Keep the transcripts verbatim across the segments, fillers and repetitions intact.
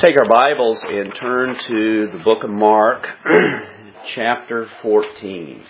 Take our Bibles and turn to the book of Mark, chapter fourteen.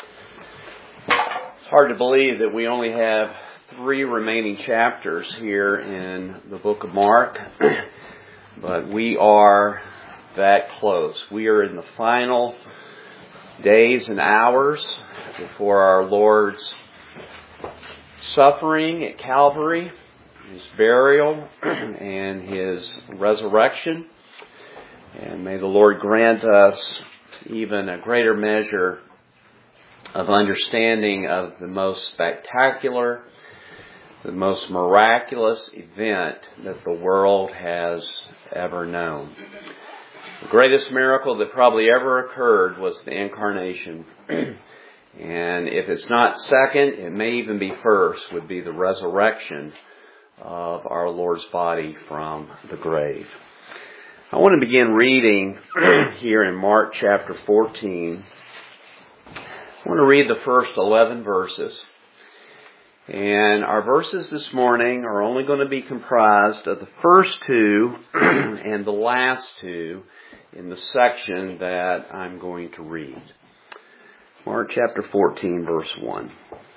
It's hard to believe that we only have three remaining chapters here in the book of Mark, but we are that close. We are in the final days and hours before our Lord's suffering at Calvary, His burial, and His resurrection. And may the Lord grant us even a greater measure of understanding of the most spectacular, the most miraculous event that the world has ever known. The greatest miracle that probably ever occurred was the incarnation. And if it's not second, it may even be first, would be the resurrection of our Lord's body from the grave. I want to begin reading here in Mark chapter fourteen. I want to read the first eleven verses. And our verses this morning are only going to be comprised of the first two and the last two in the section that I'm going to read. Mark chapter fourteen, verse one.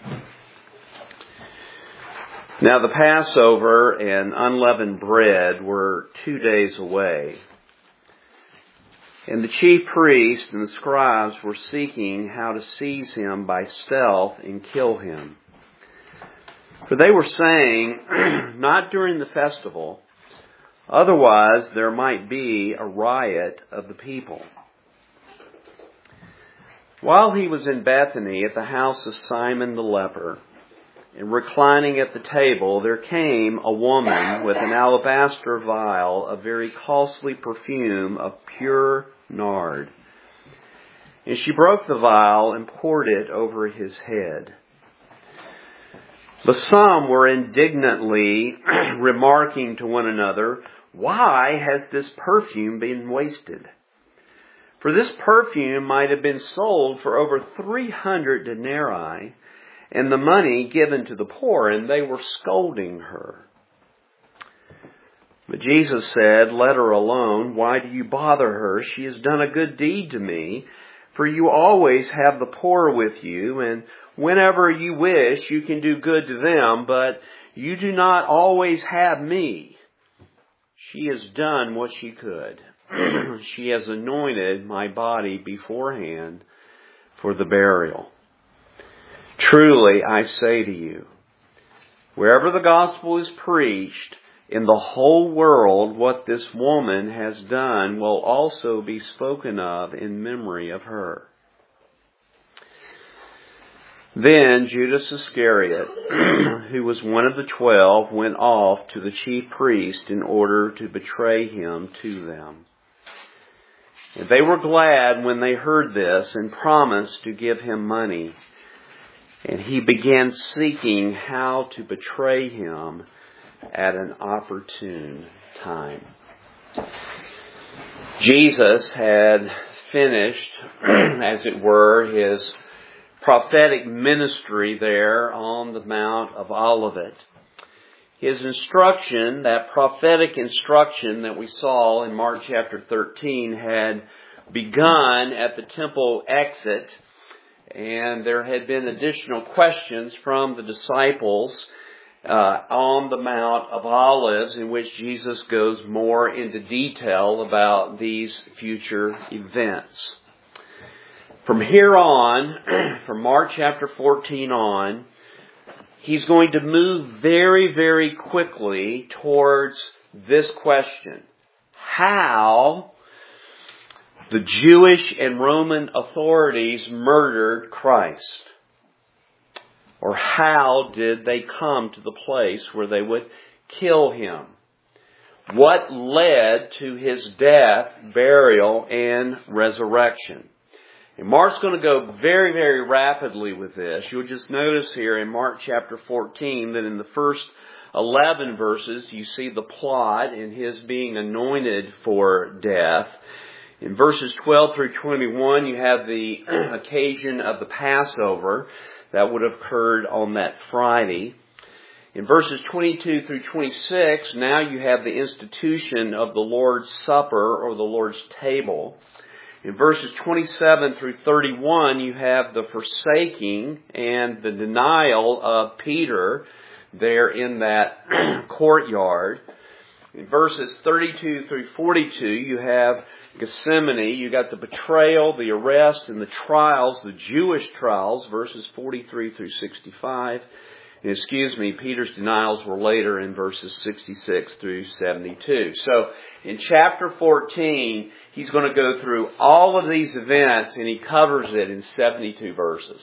Now the Passover and unleavened bread were two days away. And the chief priests and the scribes were seeking how to seize him by stealth and kill him. For they were saying, not during the festival, otherwise there might be a riot of the people. While he was in Bethany at the house of Simon the leper, and reclining at the table, there came a woman with an alabaster vial of very costly perfume of pure nard. And she broke the vial and poured it over his head. But some were indignantly remarking to one another, "Why has this perfume been wasted? For this perfume might have been sold for over three hundred denarii, and the money given to the poor," and they were scolding her. But Jesus said, "Let her alone. Why do you bother her? She has done a good deed to me. For you always have the poor with you, and whenever you wish, you can do good to them, but you do not always have me. She has done what she could. She has anointed my body beforehand for the burial. Truly, I say to you, wherever the gospel is preached in the whole world, what this woman has done will also be spoken of in memory of her." Then Judas Iscariot, who was one of the twelve, went off to the chief priest in order to betray him to them. And they were glad when they heard this and promised to give him money. And he began seeking how to betray him at an opportune time. Jesus had finished, as it were, his prophetic ministry there on the Mount of Olivet. His instruction, that prophetic instruction that we saw in Mark chapter thirteen, had begun at the temple exit. And there had been additional questions from the disciples uh, on the Mount of Olives, in which Jesus goes more into detail about these future events. From here on, from Mark chapter fourteen on, he's going to move very, very quickly towards this question: how the Jewish and Roman authorities murdered Christ. Or how did they come to the place where they would kill him? What led to his death, burial, and resurrection? And Mark's going to go very, very rapidly with this. You'll just notice here in Mark chapter fourteen that in the first eleven verses you see the plot in his being anointed for death. In verses twelve through twenty-one, you have the occasion of the Passover that would have occurred on that Friday. In verses twenty-two through twenty-six, now you have the institution of the Lord's Supper or the Lord's table. In verses twenty-seven through thirty-one, you have the forsaking and the denial of Peter there in that courtyard. In verses thirty-two through forty-two, you have Gethsemane. You got the betrayal, the arrest, and the trials, the Jewish trials, verses forty-three through sixty-five. And excuse me, Peter's denials were later in verses sixty-six through seventy-two. So in chapter fourteen, he's going to go through all of these events, and he covers it in seventy-two verses.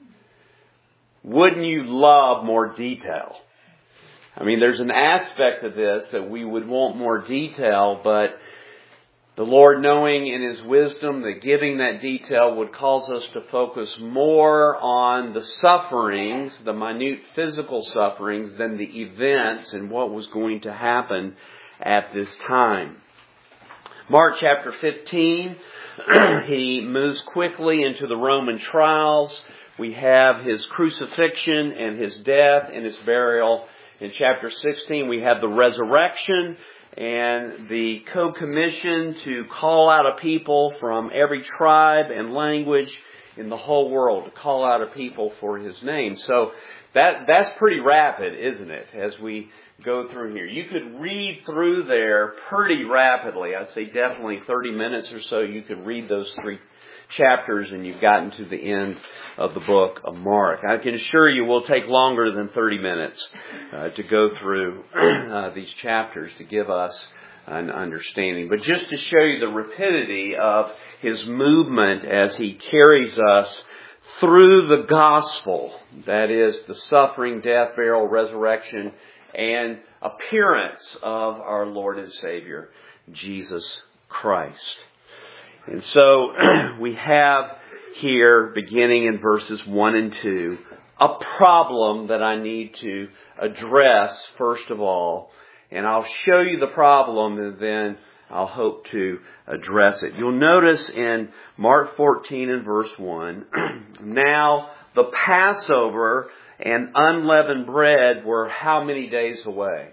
Wouldn't you love more detail? I mean, there's an aspect of this that we would want more detail, but the Lord, knowing in His wisdom that giving that detail would cause us to focus more on the sufferings, the minute physical sufferings, than the events and what was going to happen at this time. Mark chapter fifteen, he moves quickly into the Roman trials. We have His crucifixion and His death and His burial. In chapter sixteen, we have the resurrection and the co-commission to call out a people from every tribe and language in the whole world, to call out a people for His name. So that that's pretty rapid, isn't it, as we go through here. You could read through there pretty rapidly. I'd say definitely thirty minutes or so you could read those three chapters and you've gotten to the end of the book of Mark. I can assure you we'll take longer than thirty minutes uh, to go through uh, these chapters to give us an understanding. But just to show you the rapidity of His movement as He carries us through the gospel, that is the suffering, death, burial, resurrection, and appearance of our Lord and Savior, Jesus Christ. And so we have here, beginning in verses one and two, a problem that I need to address first of all. And I'll show you the problem and then I'll hope to address it. You'll notice in Mark fourteen and verse one, now the Passover and unleavened bread were how many days away?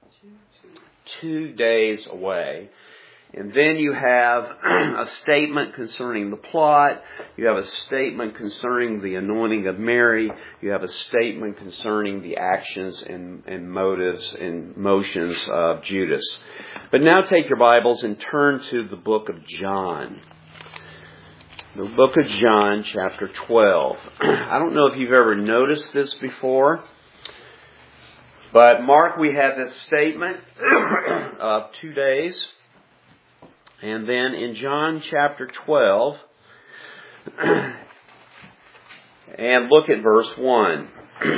Two days away. And then you have a statement concerning the plot. You have a statement concerning the anointing of Mary. You have a statement concerning the actions and, and motives and motions of Judas. But now take your Bibles and turn to the book of John. The book of John, chapter twelve. I don't know if you've ever noticed this before, but Mark, we have this statement of two days. And then in John chapter twelve, and look at verse one.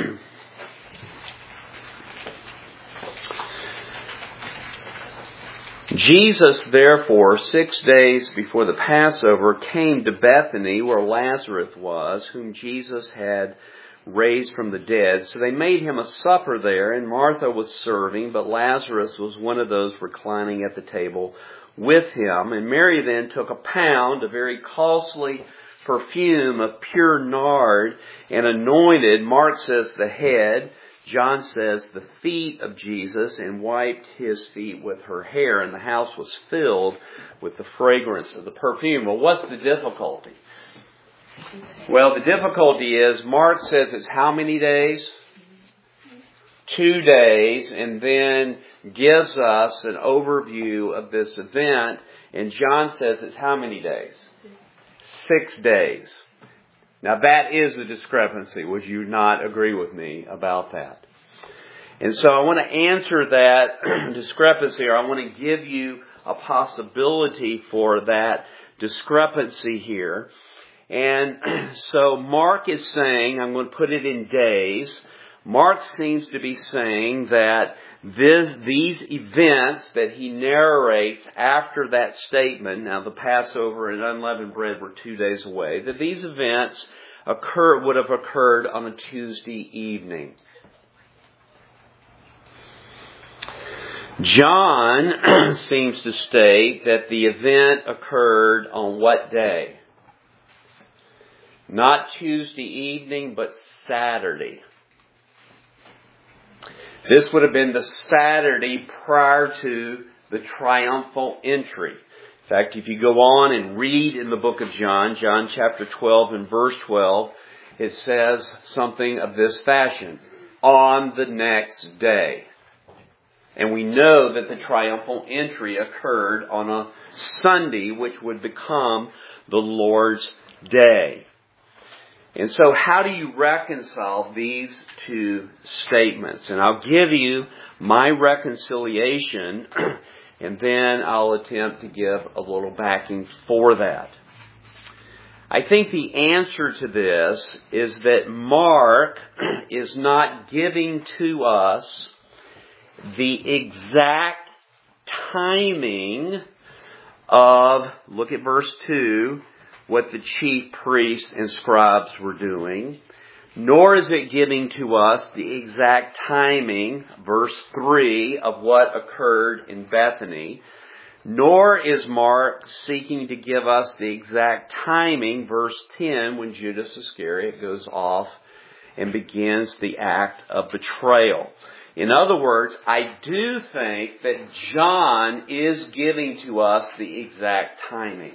Jesus, therefore, six days before the Passover, came to Bethany, where Lazarus was, whom Jesus had raised from the dead. So they made him a supper there, and Martha was serving, but Lazarus was one of those reclining at the table with him. And Mary then took a pound, a very costly perfume of pure nard, and anointed, Mark says, the head, John says the feet of Jesus, and wiped His feet with her hair. And the house was filled with the fragrance of the perfume. Well, what's the difficulty? Well, the difficulty is Mark says it's how many days? Two days, and then gives us an overview of this event. And John says it's how many days? Six days. Now that is a discrepancy. Would you not agree with me about that? And so I want to answer that discrepancy, or I want to give you a possibility for that discrepancy here. And so Mark is saying, I'm going to put it in days. Mark seems to be saying that this, these events that he narrates after that statement, now the Passover and unleavened bread were two days away, that these events occur, would have occurred on a Tuesday evening. John seems to state that the event occurred on what day? Not Tuesday evening, but Saturday. This would have been the Saturday prior to the triumphal entry. In fact, if you go on and read in the book of John, John chapter twelve and verse twelve, it says something of this fashion: on the next day. And we know that the triumphal entry occurred on a Sunday, which would become the Lord's Day. And so how do you reconcile these two statements? And I'll give you my reconciliation, and then I'll attempt to give a little backing for that. I think the answer to this is that Mark is not giving to us the exact timing of, look at verse two, what the chief priests and scribes were doing, nor is it giving to us the exact timing, verse three, of what occurred in Bethany, nor is Mark seeking to give us the exact timing, verse ten, when Judas Iscariot goes off and begins the act of betrayal. In other words, I do think that John is giving to us the exact timing.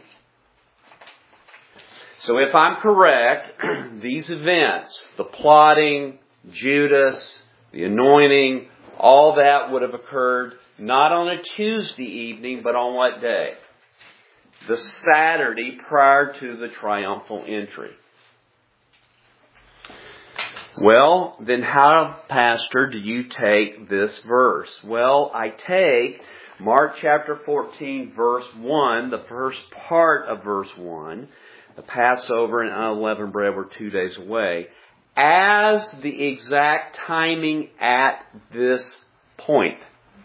So if I'm correct, these events, the plotting, Judas, the anointing, all that would have occurred not on a Tuesday evening, but on what day? The Saturday prior to the triumphal entry. Well, then how, Pastor, do you take this verse? Well, I take Mark chapter fourteen, verse one, the first part of verse one, the Passover and unleavened bread were two days away, as the exact timing at this point.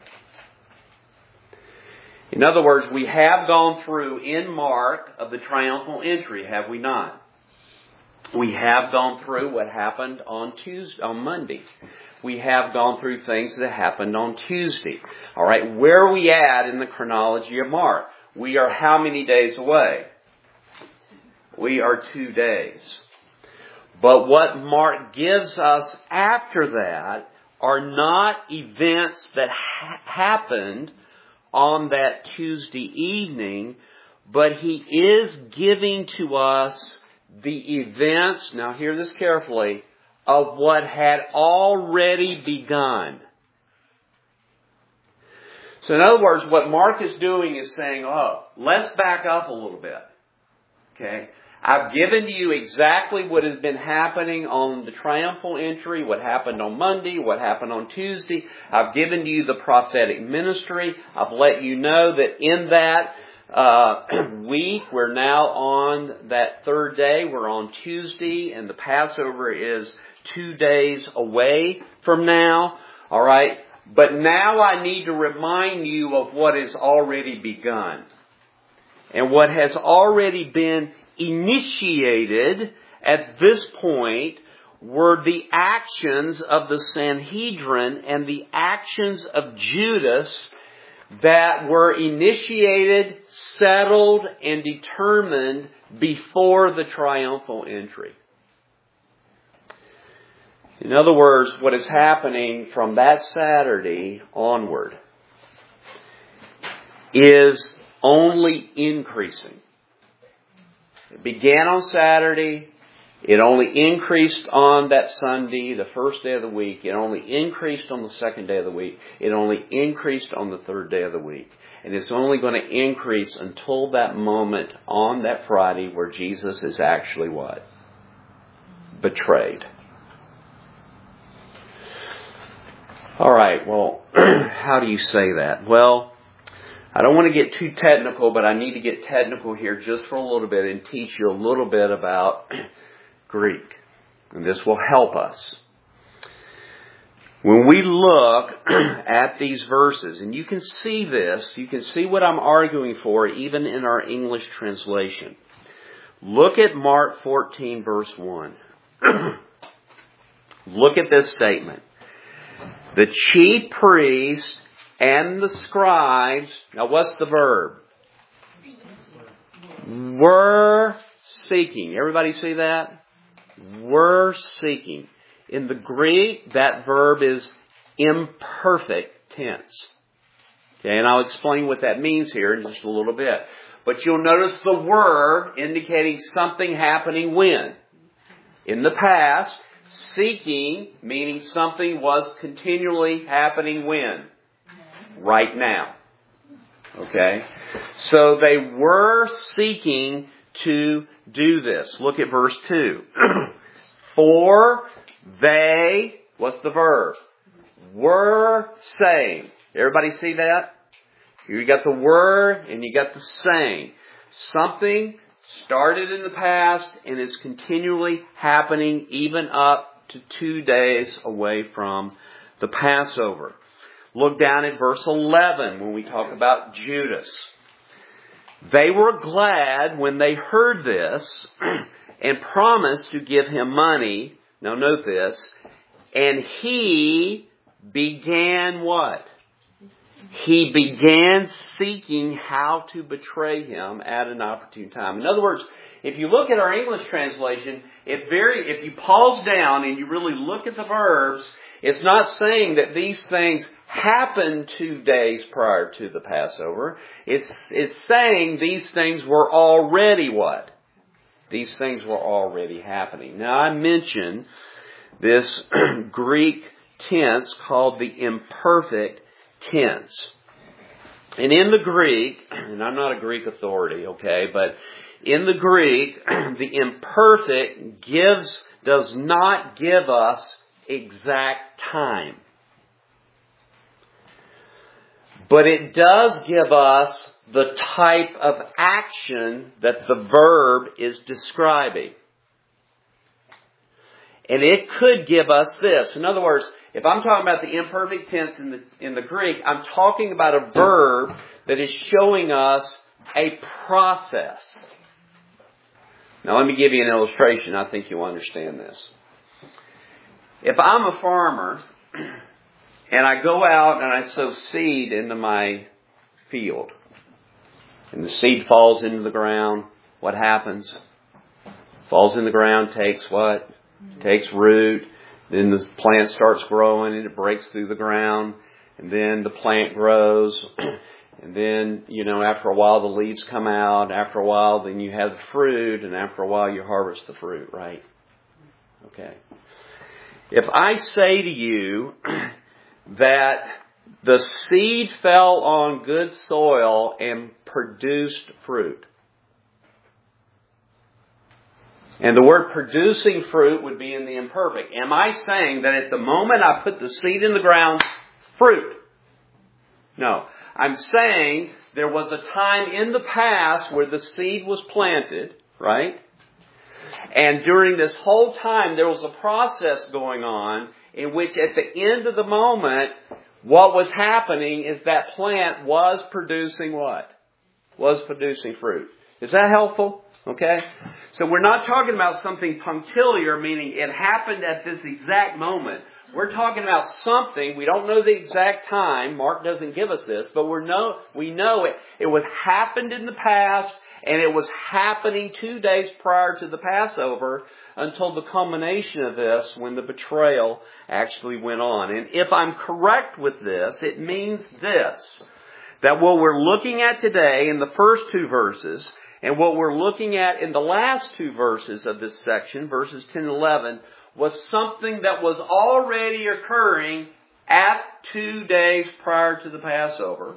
In other words, we have gone through in Mark of the triumphal entry, have we not? We have gone through what happened on Tuesday, on Monday. We have gone through things that happened on Tuesday. All right, where are we at in the chronology of Mark? We are how many days away? We are two days. But what Mark gives us after that are not events that ha- happened on that Tuesday evening, but he is giving to us the events, now hear this carefully, of what had already begun. So in other words, what Mark is doing is saying, oh, let's back up a little bit. Okay? I've given to you exactly what has been happening on the triumphal entry, what happened on Monday, what happened on Tuesday. I've given to you the prophetic ministry. I've let you know that in that uh, week, we're now on that third day. We're on Tuesday, and the Passover is two days away from now. All right? But now I need to remind you of what has already begun. And what has already been initiated at this point were the actions of the Sanhedrin and the actions of Judas that were initiated, settled, and determined before the triumphal entry. In other words, what is happening from that Saturday onward is only increasing. It began on Saturday. It only increased on that Sunday, the first day of the week. It only increased on the second day of the week. It only increased on the third day of the week. And it's only going to increase until that moment on that Friday where Jesus is actually what? Betrayed. All right, well, how do you say that? Well, I don't want to get too technical, but I need to get technical here just for a little bit and teach you a little bit about Greek. And this will help us. When we look at these verses, and you can see this, you can see what I'm arguing for even in our English translation. Look at Mark fourteen, verse one. Look at this statement. The chief priests and the scribes, now what's the verb? Were seeking. Everybody see that? Were seeking. In the Greek, that verb is imperfect tense. Okay, and I'll explain what that means here in just a little bit. But you'll notice the word indicating something happening when? In the past. Seeking, meaning something was continually happening when? Right now. Okay? So they were seeking to do this. Look at verse two. For they, what's the verb? Were saying. Everybody see that? You got the word and you got the saying. Something started in the past and is continually happening even up to two days away from the Passover. Look down at verse eleven when we talk about Judas. They were glad when they heard this and promised to give him money. Now note this. And he began what? He began seeking how to betray him at an opportune time. In other words, if you look at our English translation, it very, if you pause down and you really look at the verbs, it's not saying that these things happened two days prior to the Passover. It's, it's saying these things were already what? These things were already happening. Now I mentioned this Greek tense called the imperfect tense. And in the Greek, and I'm not a Greek authority, okay, but in the Greek, the imperfect gives, does not give us exact time. But it does give us the type of action that the verb is describing. And it could give us this. In other words, if I'm talking about the imperfect tense in the, in the Greek, I'm talking about a verb that is showing us a process. Now let me give you an illustration. I think you'll understand this. If I'm a farmer and I go out and I sow seed into my field and the seed falls into the ground, what happens? Falls in the ground, takes what? Takes root. Then the plant starts growing and it breaks through the ground. And then the plant grows. And then, you know, after a while the leaves come out. After a while then you have the fruit. And after a while you harvest the fruit, right? Okay. If I say to you that the seed fell on good soil and produced fruit. And the word producing fruit would be in the imperfect. Am I saying that at the moment I put the seed in the ground, fruit? No. I'm saying there was a time in the past where the seed was planted, right? And during this whole time there was a process going on in which at the end of the moment, what was happening is that plant was producing what? Was producing fruit. Is that helpful? Okay? So we're not talking about something punctiliar, meaning it happened at this exact moment. We're talking about something, we don't know the exact time, Mark doesn't give us this, but we know, we know it, it was happened in the past, and it was happening two days prior to the Passover until the culmination of this when the betrayal actually went on. And if I'm correct with this, it means this, that what we're looking at today in the first two verses and what we're looking at in the last two verses of this section, verses ten and eleven, was something that was already occurring at two days prior to the Passover.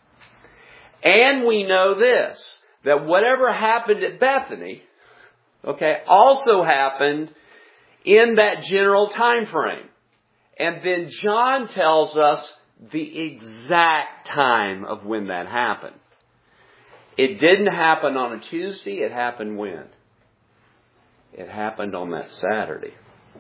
And we know this, that whatever happened at Bethany, okay, also happened in that general time frame. And then John tells us the exact time of when that happened. It didn't happen on a Tuesday. It happened when? It happened on that Saturday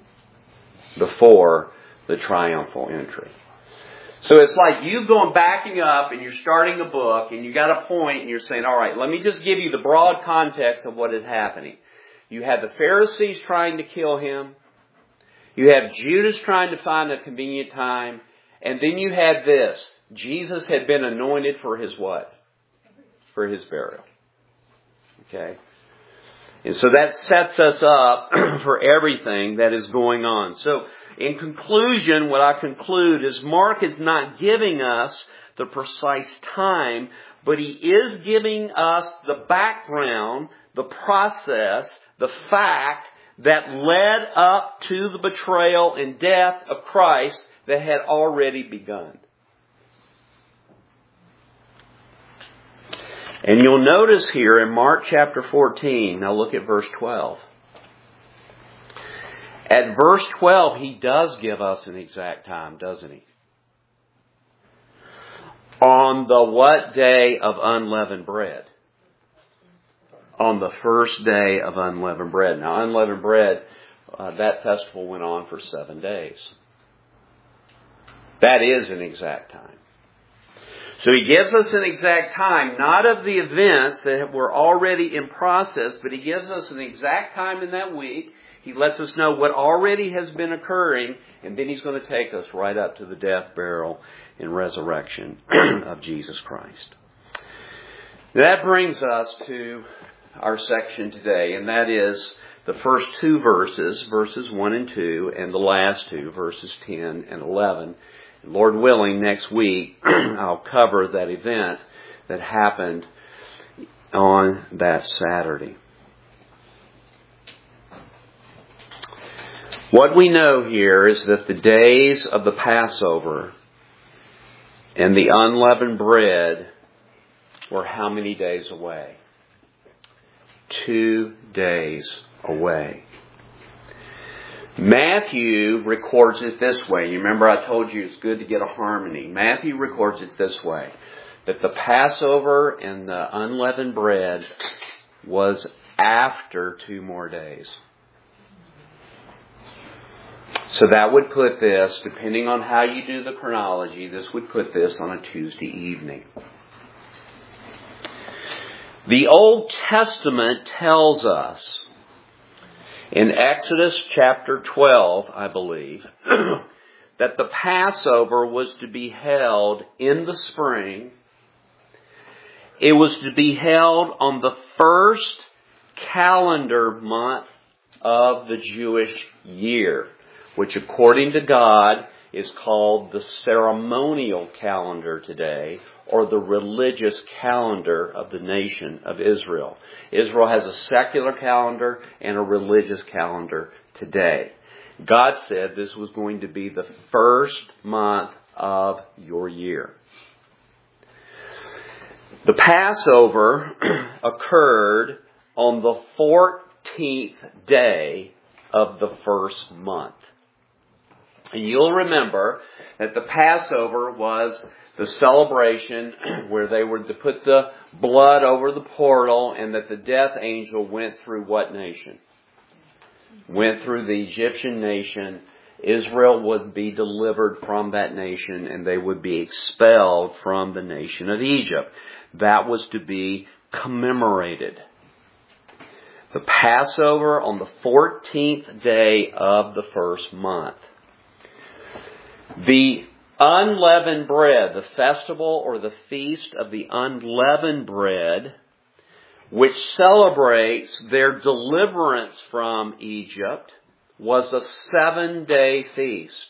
before the triumphal entry. So it's like you going backing up and you're starting a book and you got a point and you're saying, all right, let me just give you the broad context of what is happening. You had the Pharisees trying to kill him. You have Judas trying to find a convenient time. And then you had this. Jesus had been anointed for his what? For his burial. Okay? And so that sets us up for everything that is going on. So in conclusion, what I conclude is Mark is not giving us the precise time, but he is giving us the background, the process, the fact that led up to the betrayal and death of Christ that had already begun. And you'll notice here in Mark chapter fourteen, now look at verse twelve. At verse twelve, he does give us an exact time, doesn't he? On the what day of unleavened bread? On the first day of unleavened bread. Now, unleavened bread, uh, that festival went on for seven days. That is an exact time. So he gives us an exact time, not of the events that were already in process, but he gives us an exact time in that week. He lets us know what already has been occurring, and then he's going to take us right up to the death, burial, and resurrection of Jesus Christ. That brings us to our section today, and that is the first two verses, verses one and two, and the last two, verses ten and eleven. Lord willing, next week I'll cover that event that happened on that Saturday. What we know here is that the days of the Passover and the unleavened bread were how many days away? Two days away. Matthew records it this way. You remember I told you it's good to get a harmony. Matthew records it this way. That the Passover and the unleavened bread was after two more days. So that would put this, depending on how you do the chronology, this would put this on a Tuesday evening. The Old Testament tells us in Exodus chapter twelve, I believe, that the Passover was to be held in the spring. It was to be held on the first calendar month of the Jewish year, which according to God is called the ceremonial calendar today, or the religious calendar of the nation of Israel. Israel has a secular calendar and a religious calendar today. God said this was going to be the first month of your year. The Passover occurred on the fourteenth day of the first month. And you'll remember that the Passover was the celebration where they were to put the blood over the portal, and that the death angel went through what nation? Went through the Egyptian nation. Israel would be delivered from that nation, and they would be expelled from the nation of Egypt. That was to be commemorated. The Passover on the fourteenth day of the first month. The unleavened bread, the festival or the feast of the unleavened bread, which celebrates their deliverance from Egypt, was a seven-day feast.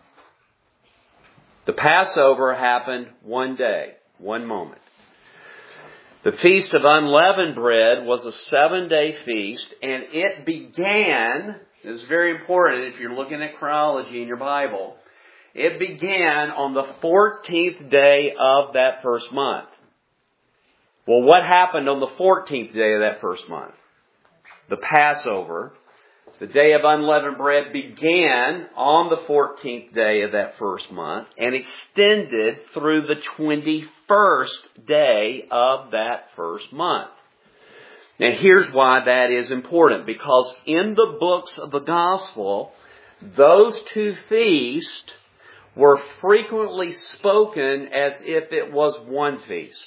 The Passover happened one day, one moment. The Feast of Unleavened Bread was a seven-day feast, and it began, this is very important if you're looking at chronology in your Bible, it began on the fourteenth day of that first month. Well, what happened on the fourteenth day of that first month? The Passover, the day of unleavened bread, began on the fourteenth day of that first month and extended through the twenty-first day of that first month. Now, here's why that is important. Because in the books of the Gospel, those two feasts were frequently spoken as if it was one feast.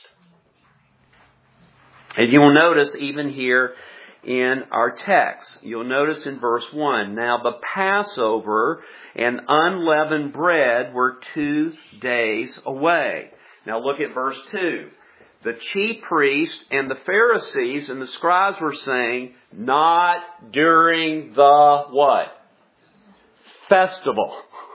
And you'll notice even here in our text, you'll notice in verse one, now the Passover and unleavened bread were two days away. Now look at verse two. The chief priests and the Pharisees and the scribes were saying, not during the what? festival.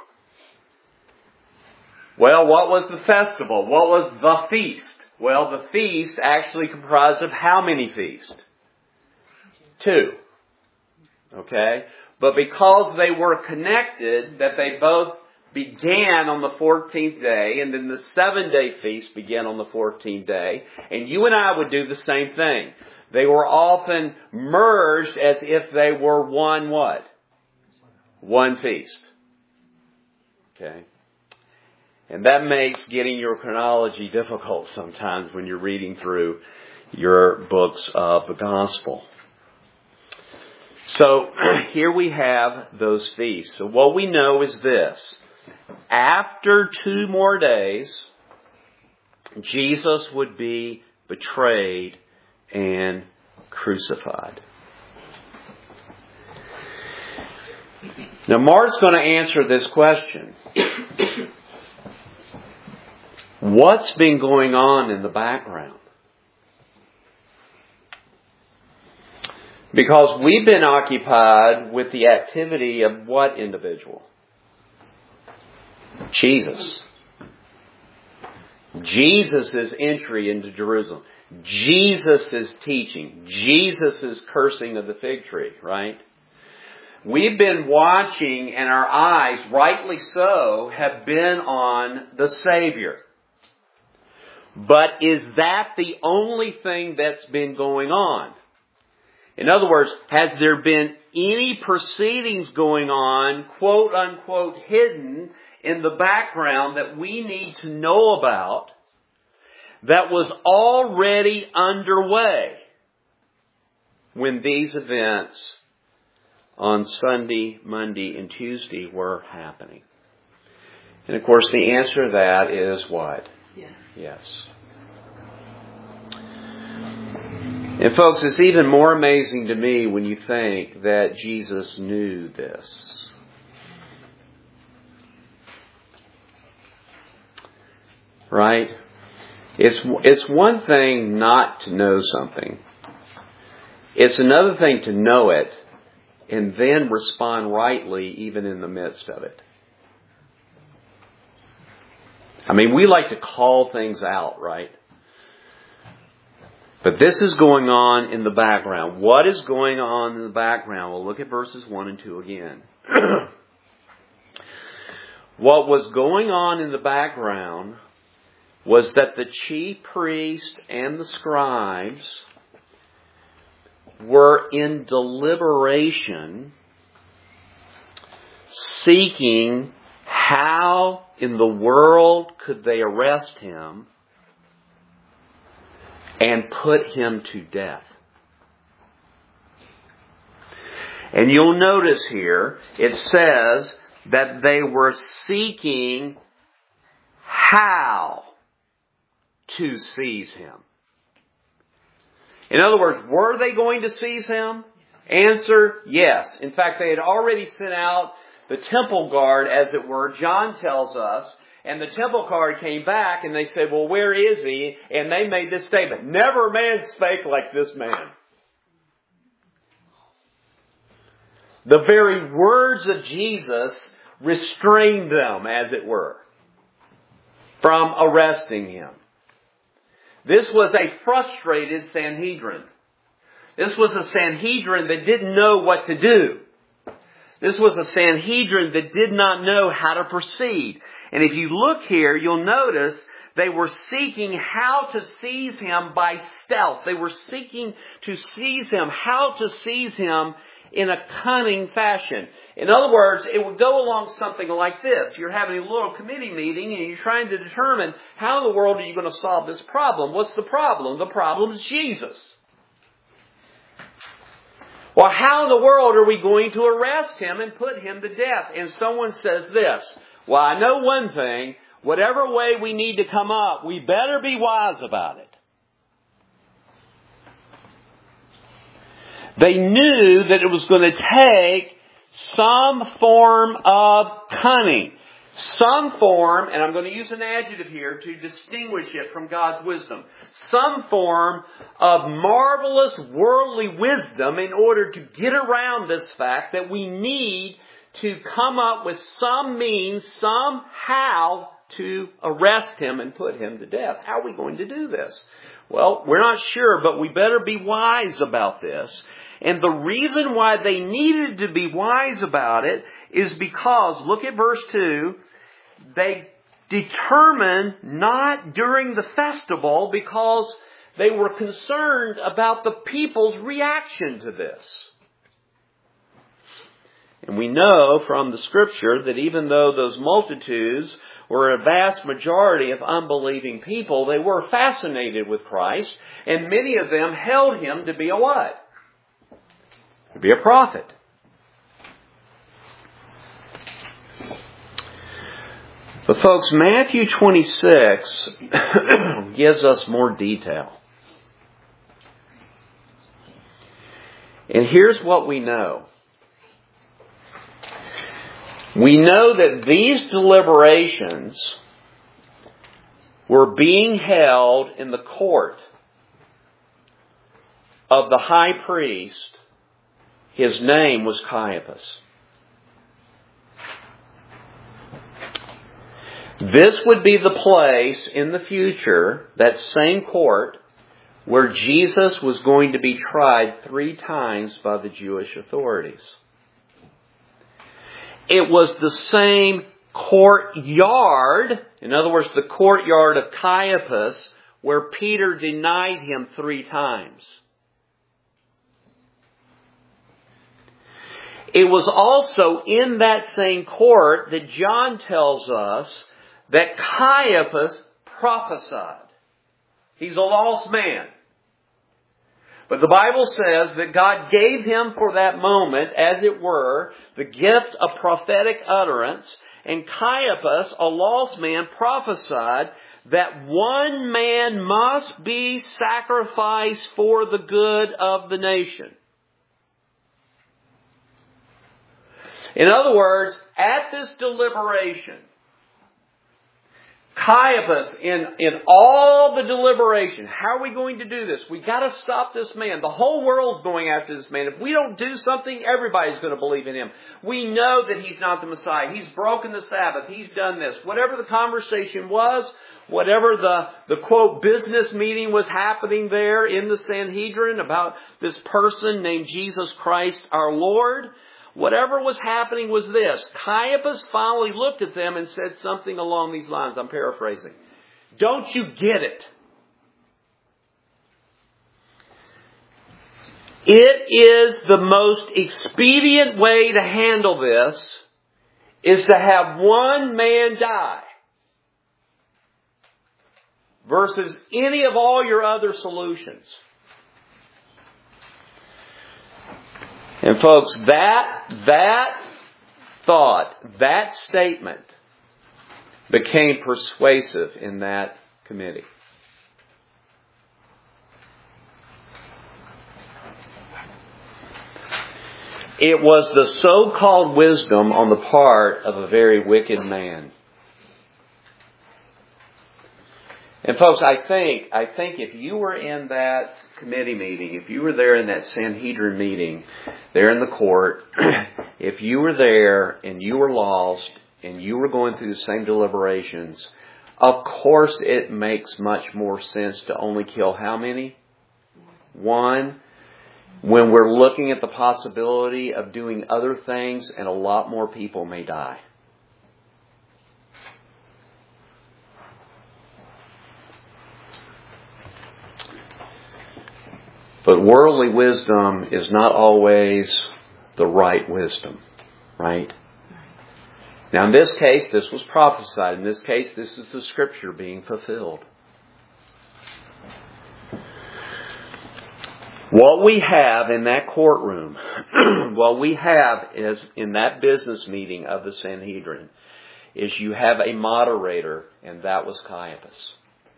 Well, what was the festival? What was the feast? Well, the feast actually comprised of how many feasts? Two. Okay? But because they were connected, that they both began on the fourteenth day, and then the seven-day feast began on the fourteenth day, and you and I would do the same thing. They were often merged as if they were one what? One feast. Okay? And that makes getting your chronology difficult sometimes when you're reading through your books of the gospel. So here we have those feasts. So what we know is this. After two more days, Jesus would be betrayed and crucified. Now Mark's going to answer this question. What's been going on in the background? Because we've been occupied with the activity of what individual? Jesus. Jesus' entry into Jerusalem. Jesus' teaching. Jesus' cursing of the fig tree, right? We've been watching, and our eyes, rightly so, have been on the Savior. But is that the only thing that's been going on? In other words, has there been any proceedings going on, quote unquote, hidden in the background that we need to know about that was already underway when these events on Sunday, Monday, and Tuesday were happening? And of course the answer to that is what? Yes. Yes. And folks, it's even more amazing to me when you think that Jesus knew this. Right? It's, it's one thing not to know something. It's another thing to know it and then respond rightly even in the midst of it. I mean, we like to call things out, right? But this is going on in the background. What is going on in the background? Well, look at verses one and two again. What was going on in the background was that the chief priests and the scribes were in deliberation, seeking how in the world could they arrest him and put him to death. And you'll notice here, it says that they were seeking how to seize him. In other words, were they going to seize him? Answer, yes. In fact, they had already sent out the temple guard, as it were. John tells us. And the temple guard came back and they said, well, where is he? And they made this statement. Never man spake like this man. The very words of Jesus restrained them, as it were, from arresting him. This was a frustrated Sanhedrin. This was a Sanhedrin that didn't know what to do. This was a Sanhedrin that did not know how to proceed. And if you look here, you'll notice they were seeking how to seize him by stealth. They were seeking to seize him, how to seize him in a cunning fashion. In other words, it would go along something like this. You're having a little committee meeting and you're trying to determine how in the world are you going to solve this problem. What's the problem? The problem is Jesus. Well, how in the world are we going to arrest him and put him to death? And someone says this, well, I know one thing, whatever way we need to come up, we better be wise about it. They knew that it was going to take some form of cunning. Some form, and I'm going to use an adjective here to distinguish it from God's wisdom. Some form of marvelous worldly wisdom in order to get around this fact that we need to come up with some means, somehow, to arrest him and put him to death. How are we going to do this? Well, we're not sure, but we better be wise about this. And the reason why they needed to be wise about it is because, look at verse two, they determined not during the festival because they were concerned about the people's reaction to this. And we know from the Scripture that even though those multitudes were a vast majority of unbelieving people, they were fascinated with Christ, and many of them held Him to be a what? To be a prophet. But folks, Matthew twenty-six gives us more detail. And here's what we know. We know that these deliberations were being held in the court of the high priest. His name was Caiaphas. This would be the place in the future, that same court, where Jesus was going to be tried three times by the Jewish authorities. It was the same courtyard, in other words, the courtyard of Caiaphas, where Peter denied him three times. It was also in that same court that John tells us that Caiaphas prophesied. He's a lost man. But the Bible says that God gave him for that moment, as it were, the gift of prophetic utterance. And Caiaphas, a lost man, prophesied that one man must be sacrificed for the good of the nation. In other words, at this deliberation, Caiaphas, in, in all the deliberation, how are we going to do this? We've got to stop this man. The whole world's going after this man. If we don't do something, everybody's going to believe in him. We know that he's not the Messiah. He's broken the Sabbath. He's done this. Whatever the conversation was, whatever the, the quote, business meeting was happening there in the Sanhedrin about this person named Jesus Christ our Lord, whatever was happening was this. Caiaphas finally looked at them and said something along these lines. I'm paraphrasing. Don't you get it? It is the most expedient way to handle this is to have one man die versus any of all your other solutions. And folks, that, that thought, that statement became persuasive in that committee. It was the so-called wisdom on the part of a very wicked man. And folks, I think, I think if you were in that committee meeting, if you were there in that Sanhedrin meeting, there in the court, if you were there and you were lost and you were going through the same deliberations, of course it makes much more sense to only kill how many? One. When we're looking at the possibility of doing other things and a lot more people may die. But worldly wisdom is not always the right wisdom, right? Now in this case, this was prophesied. In this case, this is the Scripture being fulfilled. What we have in that courtroom, what we have is in that business meeting of the Sanhedrin, is you have a moderator, and that was Caiaphas.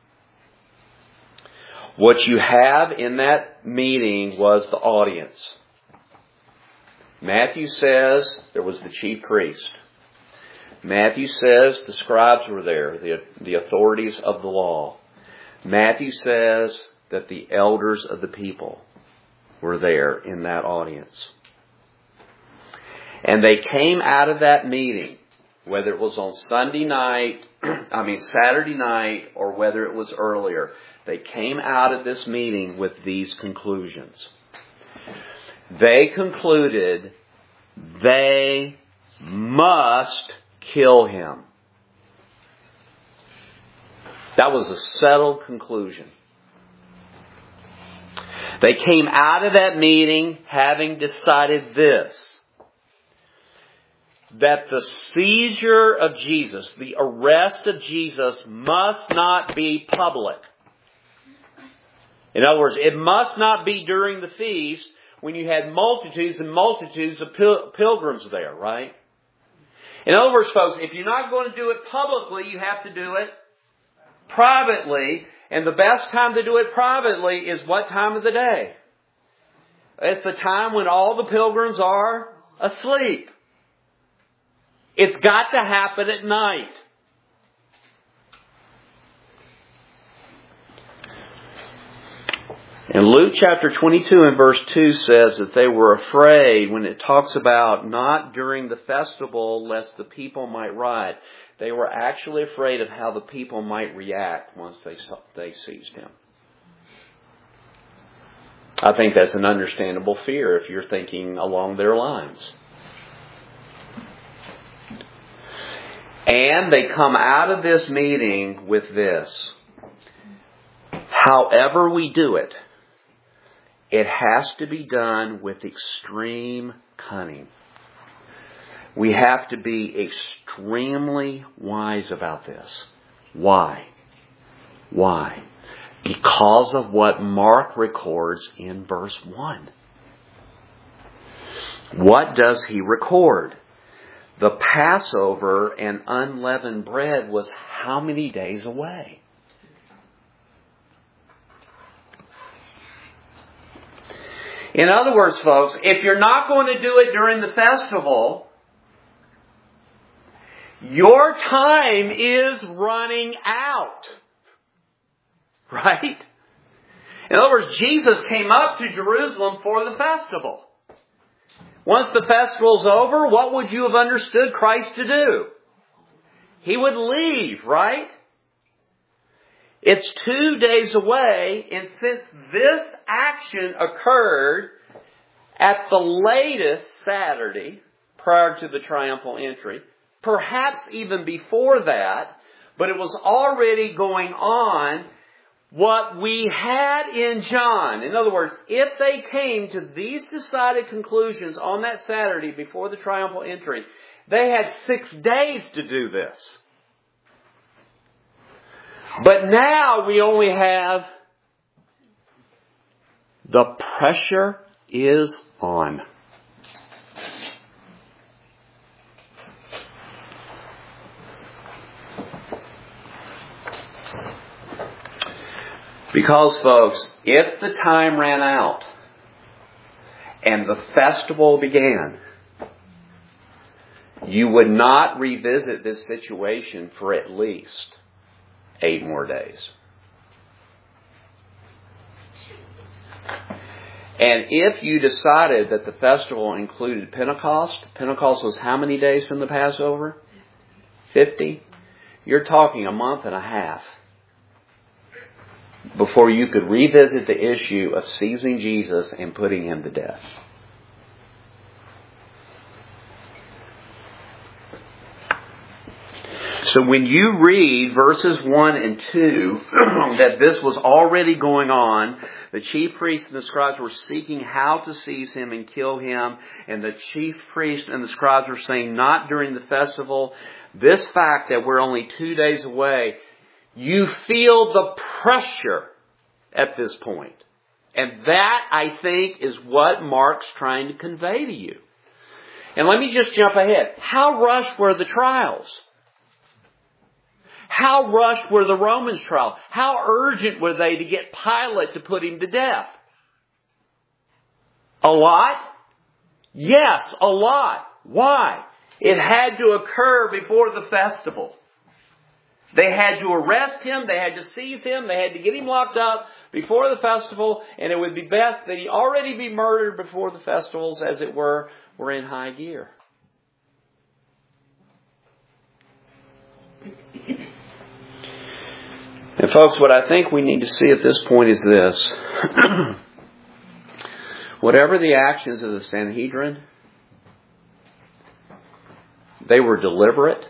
What you have in that meeting was the audience. Matthew says there was the chief priest. Matthew says the scribes were there, the, the authorities of the law. Matthew says that the elders of the people were there in that audience. And they came out of that meeting, whether it was on Sunday night, I mean Saturday night, or whether it was earlier. They came out of this meeting with these conclusions. They concluded they must kill him. That was a settled conclusion. They came out of that meeting having decided this: that the seizure of Jesus, the arrest of Jesus, must not be public. In other words, it must not be during the feast when you had multitudes and multitudes of pil- pilgrims there, right? In other words, folks, if you're not going to do it publicly, you have to do it privately. And the best time to do it privately is what time of the day? It's the time when all the pilgrims are asleep. It's got to happen at night. And Luke chapter twenty-two and verse two says that they were afraid when it talks about not during the festival lest the people might riot. They were actually afraid of how the people might react once they they seized him. I think that's an understandable fear if you're thinking along their lines. And they come out of this meeting with this: however we do it, it has to be done with extreme cunning. We have to be extremely wise about this. Why? Why? Because of what Mark records in verse one. What does he record? The Passover and unleavened bread was how many days away? In other words, folks, if you're not going to do it during the festival, your time is running out. Right? In other words, Jesus came up to Jerusalem for the festival. Once the festival's over, what would you have understood Christ to do? He would leave, right? It's two days away, and since this action occurred at the latest Saturday, prior to the triumphal entry, perhaps even before that, but it was already going on, what we had in John. In other words, if they came to these decided conclusions on that Saturday before the triumphal entry, they had six days to do this. But now we only have, the pressure is on. Because, folks, if the time ran out and the festival began, you would not revisit this situation for at least eight more days. And if you decided that the festival included Pentecost, Pentecost was how many days from the Passover? Fifty. You're talking a month and a half before you could revisit the issue of seizing Jesus and putting him to death. So when you read verses one and two, that this was already going on, the chief priests and the scribes were seeking how to seize him and kill him, and the chief priests and the scribes were saying not during the festival, this fact that we're only two days away, you feel the pressure at this point. And that, I think, is what Mark's trying to convey to you. And let me just jump ahead. How rushed were the trials? How rushed were the Romans' trials? How urgent were they to get Pilate to put him to death? A lot? Yes, a lot. Why? It had to occur before the festival. They had to arrest him, they had to seize him, they had to get him locked up before the festival, and it would be best that he already be murdered before the festivals, as it were, were in high gear. And folks, what I think we need to see at this point is this. Whatever the actions of the Sanhedrin, they were deliberate.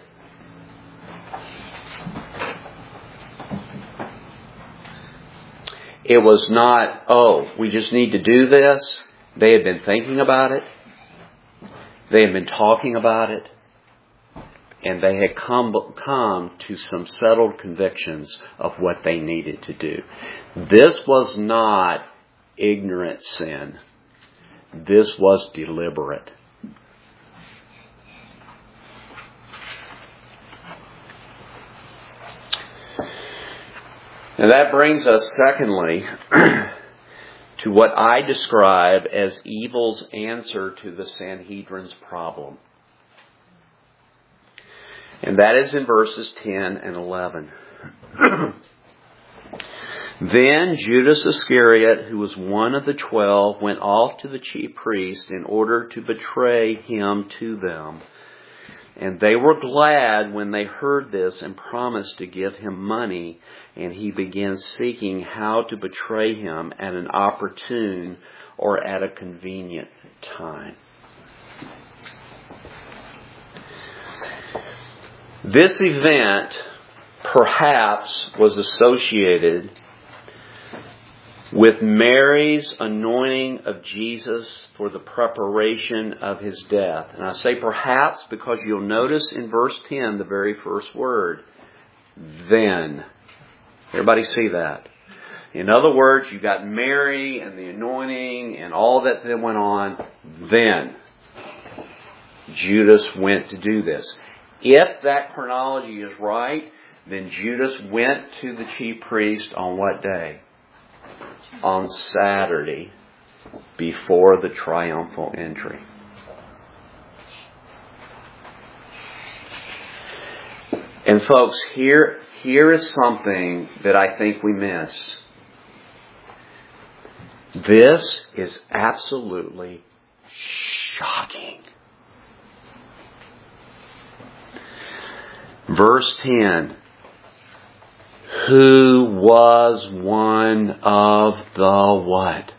It was not, oh, we just need to do this. They had been thinking about it. They had been talking about it. And they had come, come to some settled convictions of what they needed to do. This was not ignorant sin. This was deliberate. And that brings us, secondly, to what I describe as evil's answer to the Sanhedrin's problem. And that is in verses ten and eleven. Then Judas Iscariot, who was one of the twelve, went off to the chief priests in order to betray him to them. And they were glad when they heard this and promised to give him money. And he began seeking how to betray him at an opportune or at a convenient time. This event perhaps was associated with Mary's anointing of Jesus for the preparation of his death. And I say perhaps because you'll notice in verse ten, the very first word, then. Everybody see that? In other words, you've got Mary and the anointing and all that that went on. Then Judas went to do this. If that chronology is right, then Judas went to the chief priest on what day? On Saturday, before the triumphal entry. And folks, here, here is something that I think we miss. This is absolutely shocking. Verse ten. Who was one of the what?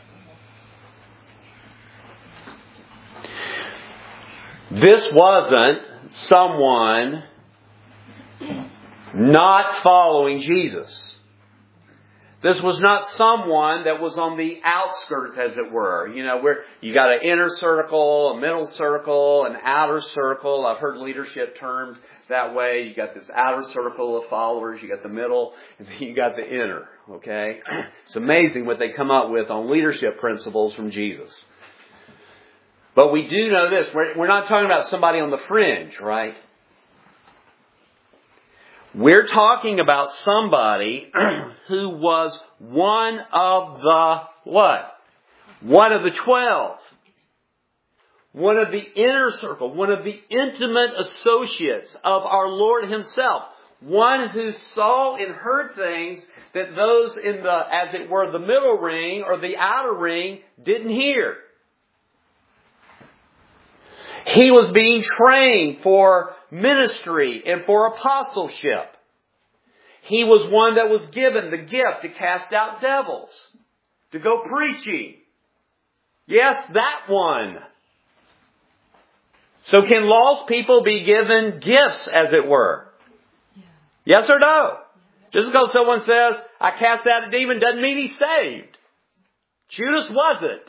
This wasn't someone not following Jesus. This was not someone that was on the outskirts, as it were. You know, where you got an inner circle, a middle circle, an outer circle. I've heard leadership termed that way. You got this outer circle of followers, you got the middle, and then you got the inner. Okay? It's amazing what they come up with on leadership principles from Jesus. But we do know this. We're, we're not talking about somebody on the fringe, right? We're talking about somebody who was one of the what? One of the twelve. One of the inner circle. One of the intimate associates of our Lord Himself. One who saw and heard things that those in the, as it were, the middle ring or the outer ring didn't hear. He was being trained for ministry and for apostleship. He was one that was given the gift to cast out devils, to go preaching. Yes, that one. So can lost people be given gifts, as it were? Yes or no? Just because someone says, I cast out a demon, doesn't mean he's saved. Judas wasn't.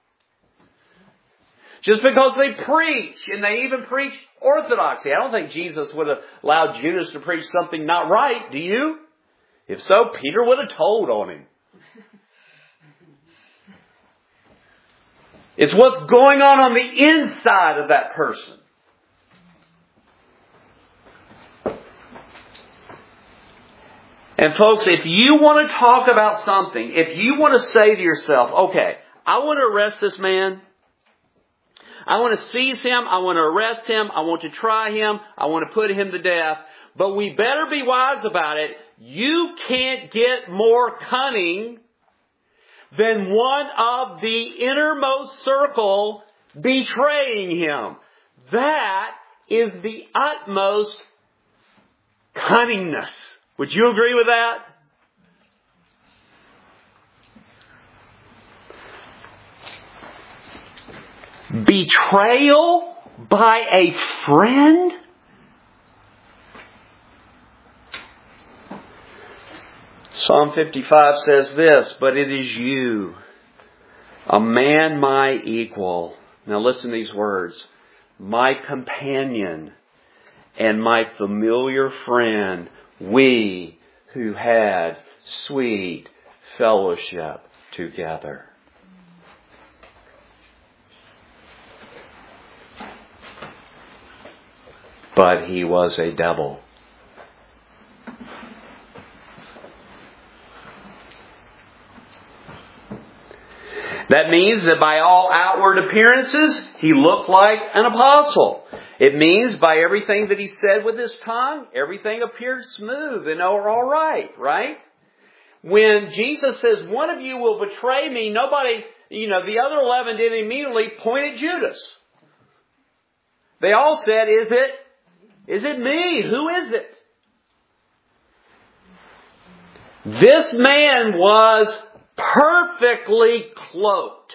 Just because they preach, and they even preach orthodoxy. I don't think Jesus would have allowed Judas to preach something not right, do you? If so, Peter would have told on him. It's what's going on on the inside of that person. And folks, if you want to talk about something, if you want to say to yourself, okay, I want to arrest this man. I want to seize him. I want to arrest him. I want to try him. I want to put him to death. But we better be wise about it. You can't get more cunning than one of the innermost circle betraying him. That is the utmost cunningness. Would you agree with that? Betrayal by a friend? Psalm fifty-five says this, but it is you, a man my equal. Now listen to these words. My companion and my familiar friend, we who had sweet fellowship together. But he was a devil. That means that by all outward appearances, he looked like an apostle. It means by everything that he said with his tongue, everything appeared smooth and all right, right? When Jesus says, one of you will betray me, nobody, you know, the other eleven didn't immediately point at Judas. They all said, is it, is it me? Who is it? This man was perfectly cloaked.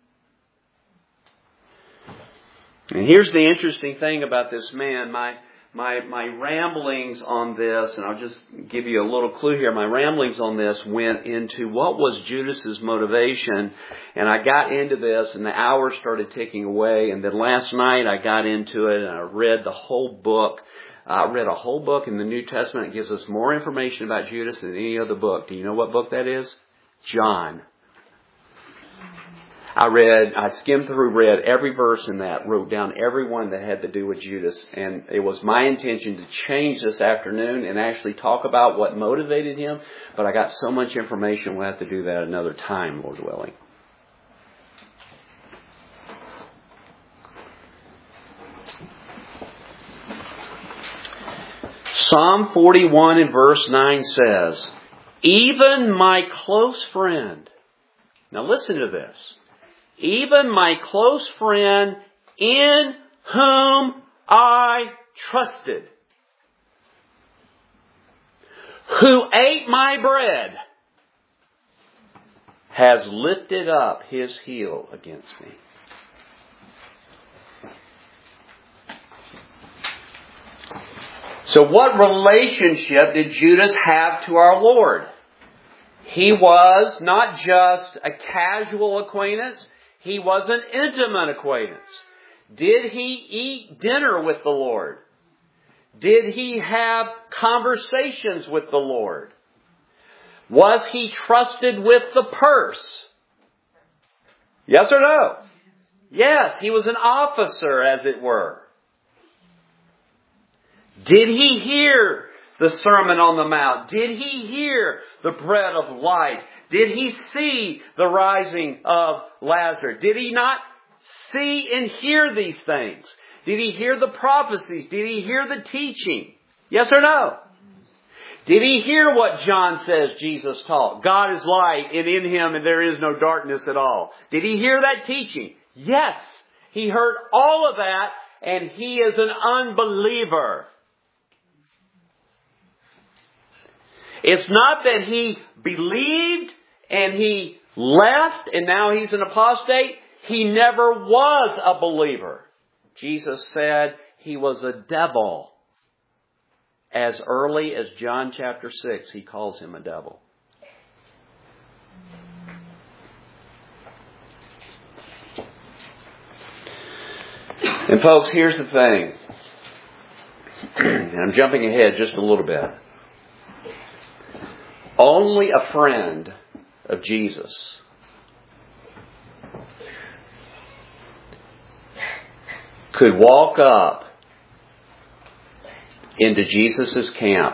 And here's the interesting thing about this man. My, my, my ramblings on this, and I'll just give you a little clue here. My ramblings on this went into what was Judas's motivation. And I got into this and the hours started ticking away. And then last night I got into it and I read the whole book. I read a whole book in the New Testament. It gives us more information about Judas than any other book. Do you know what book that is? John. I read, I skimmed through, read every verse in that, wrote down every one that had to do with Judas. And it was my intention to change this afternoon and actually talk about what motivated him. But I got so much information, we'll have to do that another time, Lord willing. Psalm forty-one and verse nine says, even my close friend. Now listen to this. Even my close friend in whom I trusted, who ate my bread, has lifted up his heel against me. So what relationship did Judas have to our Lord? He was not just a casual acquaintance. He was an intimate acquaintance. Did he eat dinner with the Lord? Did he have conversations with the Lord? Was he trusted with the purse? Yes or no? Yes, he was an officer, as it were. Did he hear the Sermon on the Mount? Did he hear the bread of life? Did he see the rising of Lazarus? Did he not see and hear these things? Did he hear the prophecies? Did he hear the teaching? Yes or no? Did he hear what John says Jesus taught? God is light, and in Him and there is no darkness at all. Did he hear that teaching? Yes. He heard all of that, and he is an unbeliever. It's not that he believed and he left and now he's an apostate. He never was a believer. Jesus said he was a devil. As early as John chapter six, he calls him a devil. And folks, here's the thing. And I'm jumping ahead just a little bit. Only a friend of Jesus could walk up into Jesus' camp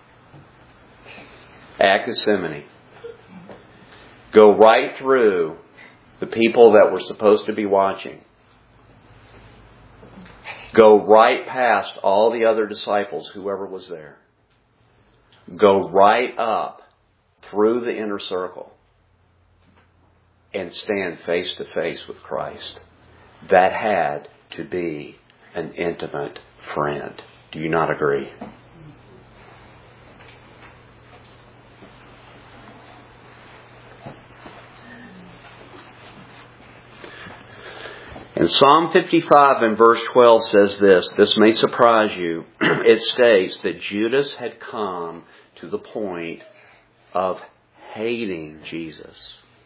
at Gethsemane, go right through the people that were supposed to be watching, go right past all the other disciples, whoever was there, go right up through the inner circle and stand face to face with Christ. That had to be an intimate friend. Do you not agree? And Psalm fifty-five and verse twelve says this. This may surprise you. It states that Judas had come to the point of hating Jesus.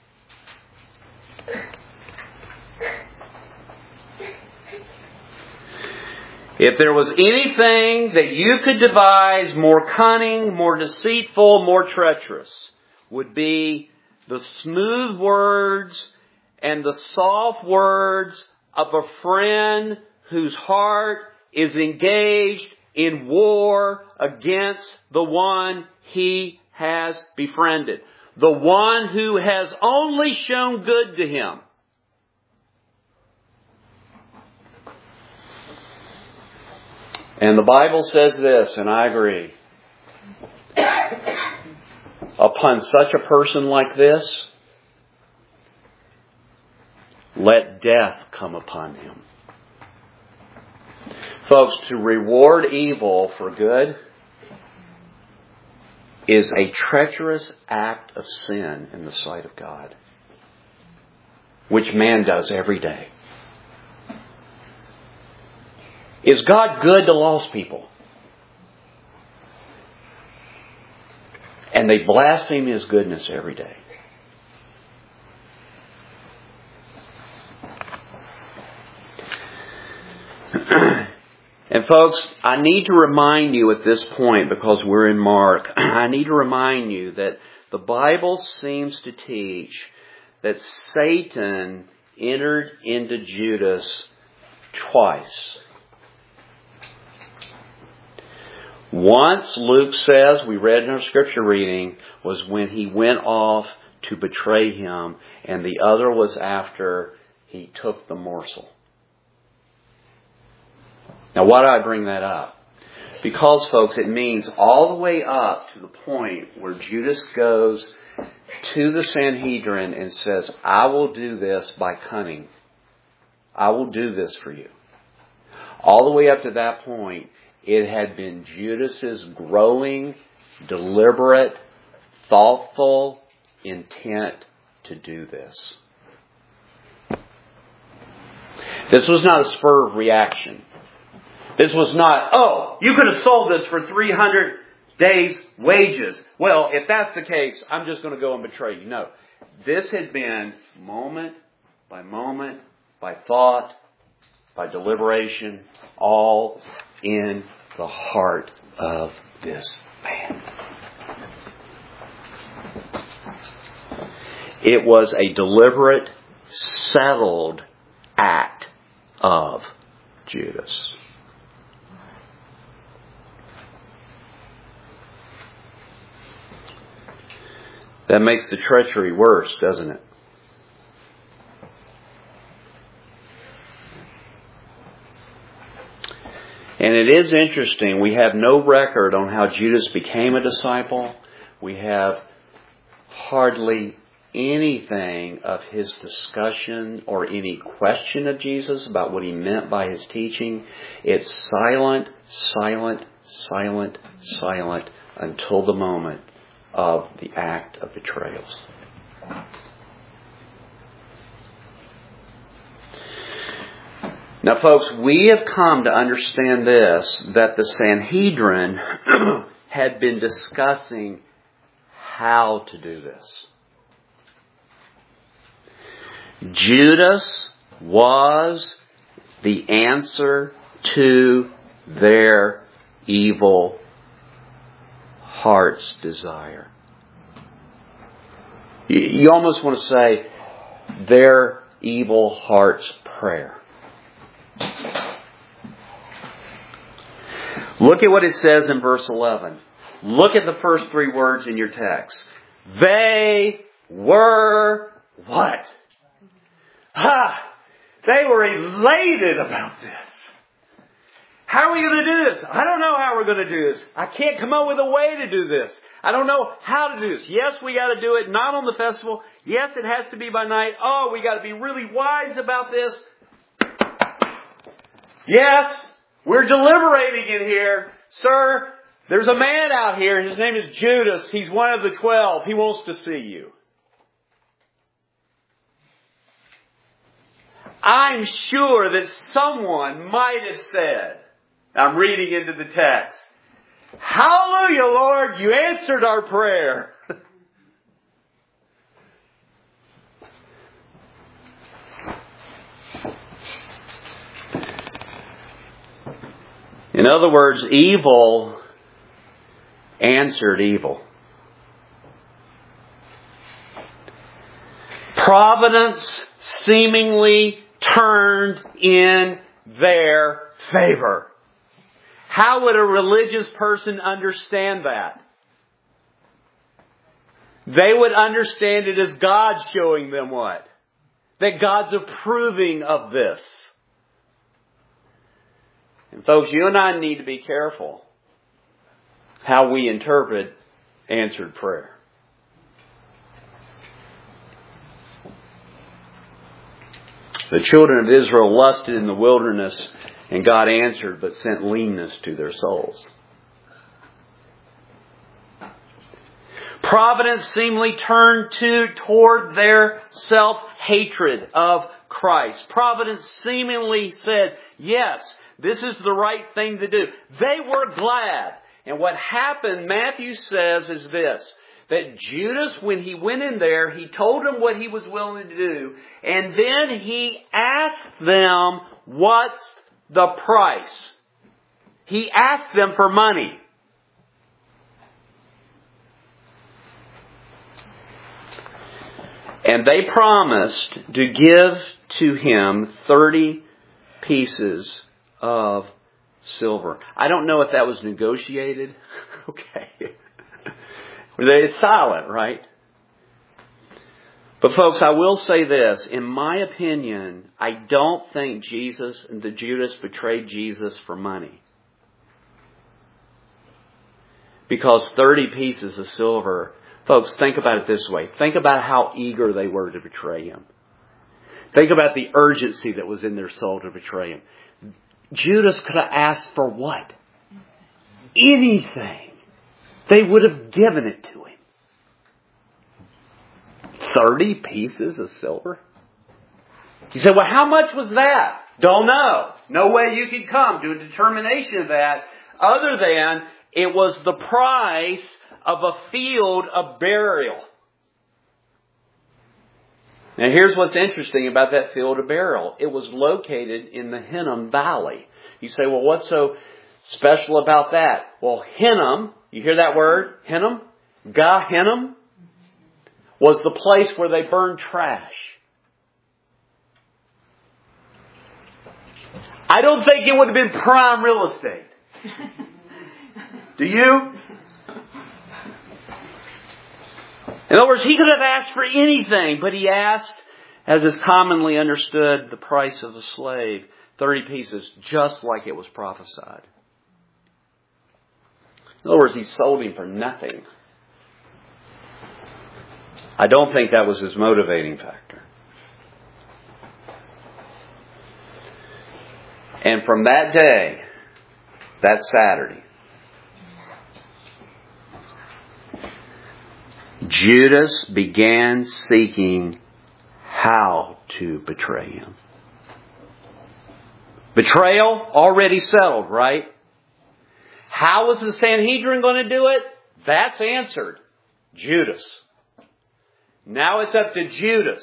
If there was anything that you could devise more cunning, more deceitful, more treacherous, would be the smooth words and the soft words of a friend whose heart is engaged in war against the one he has befriended. The one who has only shown good to him. And the Bible says this, and I agree. Upon such a person like this, let death come upon him. Folks, to reward evil for good is a treacherous act of sin in the sight of God, which man does every day. Is God good to lost people? And they blaspheme His goodness every day. And folks, I need to remind you at this point, because we're in Mark, I need to remind you that the Bible seems to teach that Satan entered into Judas twice. Once, Luke says, we read in our scripture reading, was when he went off to betray him, and the other was after he took the morsel. Now, why do I bring that up? Because, folks, it means all the way up to the point where Judas goes to the Sanhedrin and says, I will do this by cunning. I will do this for you. All the way up to that point, it had been Judas's growing, deliberate, thoughtful intent to do this. This was not a spur of reaction. This was not, oh, you could have sold this for three hundred days' wages. Well, if that's the case, I'm just going to go and betray you. No. This had been moment by moment, by thought, by deliberation, all in the heart of this man. It was a deliberate, settled act of Judas. That makes the treachery worse, doesn't it? And it is interesting, we have no record on how Judas became a disciple. We have hardly anything of his discussion or any question of Jesus about what he meant by his teaching. It's silent, silent, silent, silent until the moment of the act of betrayal. Now, folks, we have come to understand this, that the Sanhedrin had been discussing how to do this. Judas was the answer to their evil heart's desire. You almost want to say their evil heart's prayer. Look at what it says in verse eleven. Look at the first three words in your text. They were what? Ha! They were elated about this. How are we going to do this? I don't know how we're going to do this. I can't come up with a way to do this. I don't know how to do this. Yes, we got to do it not on the festival. Yes, it has to be by night. Oh, we got to be really wise about this. Yes, we're deliberating in here. Sir, there's a man out here. His name is Judas. He's one of the twelve. He wants to see you. I'm sure that someone might have said, I'm reading into the text, "Hallelujah, Lord, you answered our prayer." In other words, evil answered evil. Providence seemingly turned in their favor. How would a religious person understand that? They would understand it as God showing them what? That God's approving of this. And folks, you and I need to be careful how we interpret answered prayer. The children of Israel lusted in the wilderness, and God answered, but sent leanness to their souls. Providence seemingly turned to toward their self-hatred of Christ. Providence seemingly said, yes, this is the right thing to do. They were glad. And what happened, Matthew says, is this. That Judas, when he went in there, he told them what he was willing to do. And then he asked them, what's the price? He asked them for money. And they promised to give to him thirty pieces of silver. I don't know if that was negotiated. Okay. It's silent, right? But folks, I will say this. In my opinion, I don't think Jesus and the Judas betrayed Jesus for money. Because thirty pieces of silver, folks, think about it this way. Think about how eager they were to betray him. Think about the urgency that was in their soul to betray him. Judas could have asked for what? Anything. They would have given it to him. Thirty pieces of silver? You say, well, how much was that? Don't know. No way you can come to a determination of that other than it was the price of a field of burial. Now here's what's interesting about that field of burial. It was located in the Hinnom Valley. You say, well, what's so special about that? Well, Hinnom, you hear that word? Hinnom? Gehinnom was the place where they burned trash. I don't think it would have been prime real estate. Do you? In other words, he could have asked for anything, but he asked, as is commonly understood, the price of a slave, thirty pieces, just like it was prophesied. In other words, he sold him for nothing. I don't think that was his motivating factor. And from that day, that Saturday, Judas began seeking how to betray him. Betrayal already settled, right? How was the Sanhedrin going to do it? That's answered. Judas. Now it's up to Judas.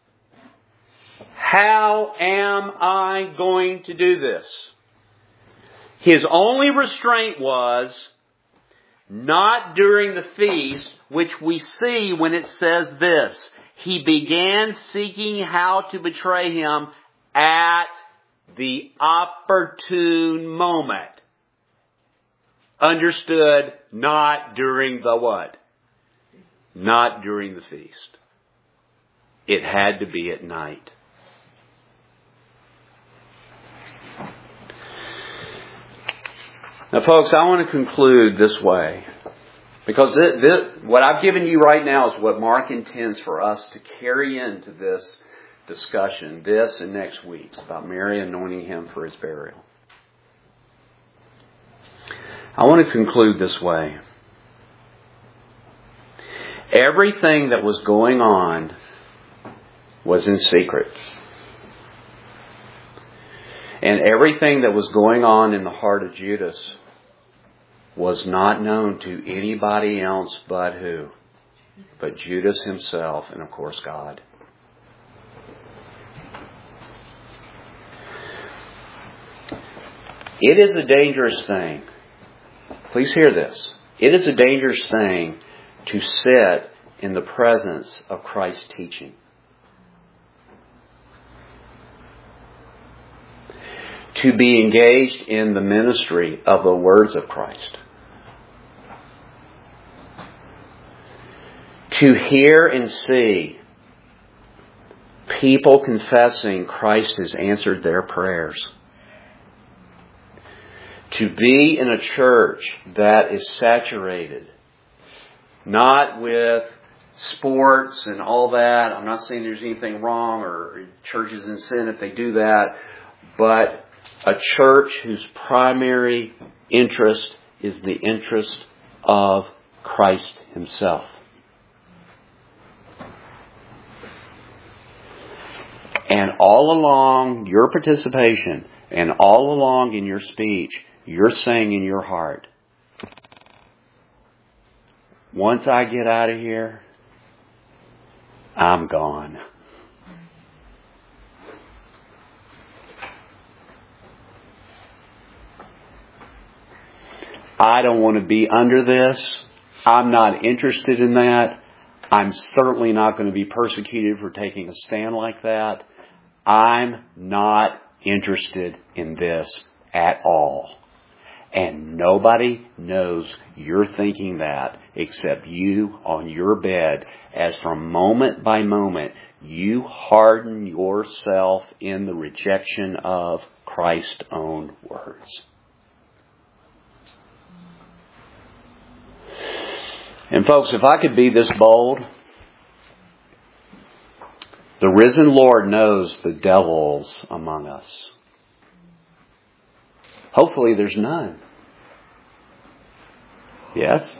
How am I going to do this? His only restraint was not during the feast, which we see when it says this. He began seeking how to betray him at the opportune moment. Understood, not during the what? Not during the feast. It had to be at night. Now, folks, I want to conclude this way. Because this, this, what I've given you right now is what Mark intends for us to carry into this discussion, this and next week's, about Mary anointing him for his burial. I want to conclude this way. Everything that was going on was in secret. And everything that was going on in the heart of Judas was not known to anybody else but who? But Judas himself and, of course, God. It is a dangerous thing. Please hear this. It is a dangerous thing to sit in the presence of Christ's teaching. To be engaged in the ministry of the words of Christ. To hear and see people confessing Christ has answered their prayers. To be in a church that is saturated, not with sports and all that. I'm not saying there's anything wrong or churches in sin if they do that, but a church whose primary interest is the interest of Christ Himself. And all along your participation and all along in your speech, you're saying in your heart, once I get out of here, I'm gone. I don't want to be under this. I'm not interested in that. I'm certainly not going to be persecuted for taking a stand like that. I'm not interested in this at all. And nobody knows you're thinking that except you on your bed, as from moment by moment you harden yourself in the rejection of Christ's own words. And folks, if I could be this bold, the risen Lord knows the devils among us. Hopefully there's none. Yes?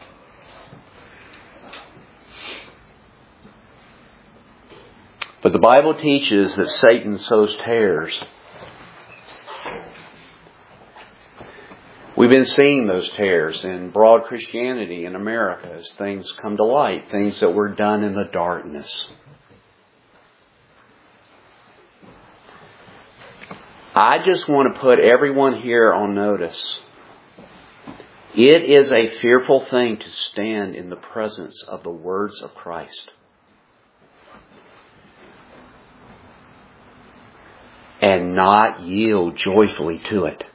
But the Bible teaches that Satan sows tares. We've been seeing those tares in broad Christianity in America as things come to light, things that were done in the darkness. I just want to put everyone here on notice. It is a fearful thing to stand in the presence of the words of Christ and not yield joyfully to it.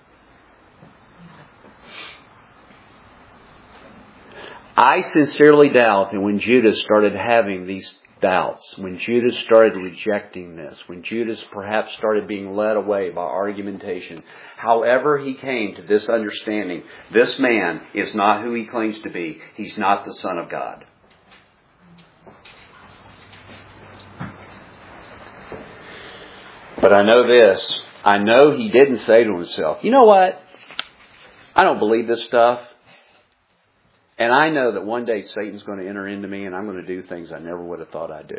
I sincerely doubt that when Judas started having these doubts, when Judas started rejecting this, when Judas perhaps started being led away by argumentation, however he came to this understanding, this man is not who he claims to be. He's not the Son of God. But I know this. I know he didn't say to himself, you know what? I don't believe this stuff. And I know that one day Satan's going to enter into me and I'm going to do things I never would have thought I'd do.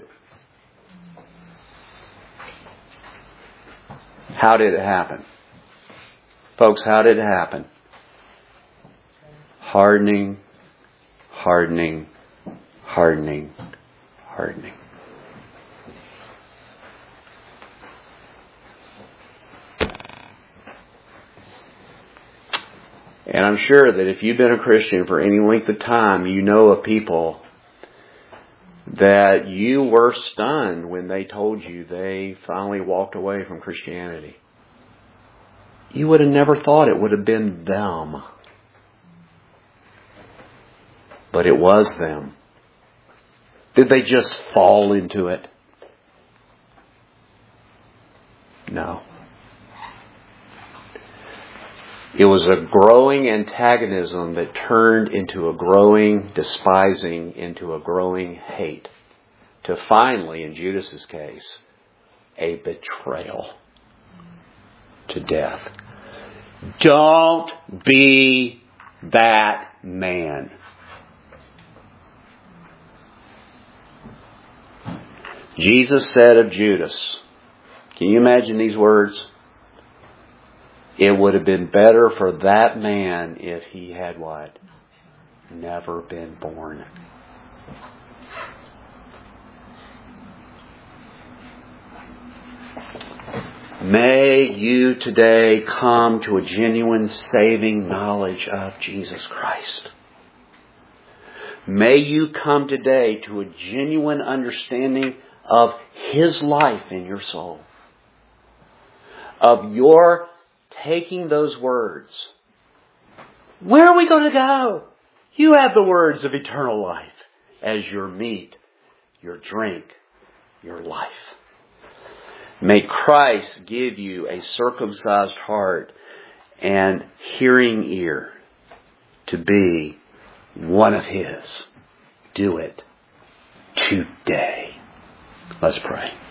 How did it happen? Folks, how did it happen? Hardening, hardening, hardening, hardening. And I'm sure that if you've been a Christian for any length of time, you know of people that you were stunned when they told you they finally walked away from Christianity. You would have never thought it would have been them. But it was them. Did they just fall into it? No. It was a growing antagonism that turned into a growing despising, into a growing hate. To finally, in Judas's case, a betrayal to death. Don't be that man. Jesus said of Judas, can you imagine these words? It would have been better for that man if he had what? Never been born. May you today come to a genuine saving knowledge of Jesus Christ. May you come today to a genuine understanding of His life in your soul. Of your taking those words. Where are we going to go? You have the words of eternal life as your meat, your drink, your life. May Christ give you a circumcised heart and hearing ear to be one of His. Do it today. Let's pray.